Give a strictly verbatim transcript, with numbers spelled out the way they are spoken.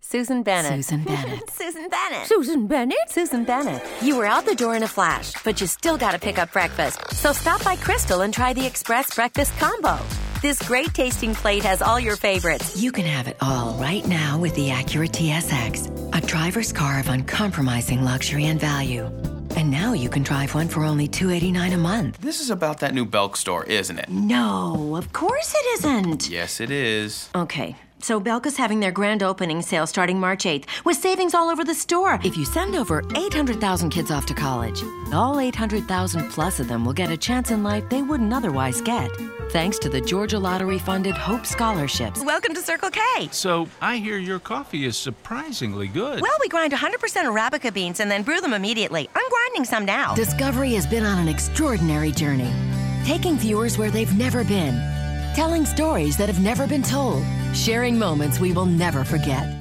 Susan Bennett. Susan Bennett. Susan Bennett. Susan Bennett. Susan Bennett. You were out the door in a flash, but you still got to pick up breakfast. So stop by Crystal and try the Express Breakfast Combo. This great tasting plate has all your favorites. You can have it all right now with the Acura T S X, a driver's car of uncompromising luxury and value. And now you can drive one for only two hundred eighty-nine dollars a month. This is about that new Belk store, isn't it? No, of course it isn't. Yes, it is. Okay, so Belk is having their grand opening sale starting March eighth with savings all over the store. If you send over eight hundred thousand kids off to college, all eight hundred thousand plus of them will get a chance in life they wouldn't otherwise get. Thanks to the Georgia Lottery-funded Hope Scholarships. Welcome to Circle K. So, I hear your coffee is surprisingly good. Well, we grind one hundred percent Arabica beans and then brew them immediately. I'm grinding some now. Discovery has been on an extraordinary journey, taking viewers where they've never been, telling stories that have never been told, sharing moments we will never forget.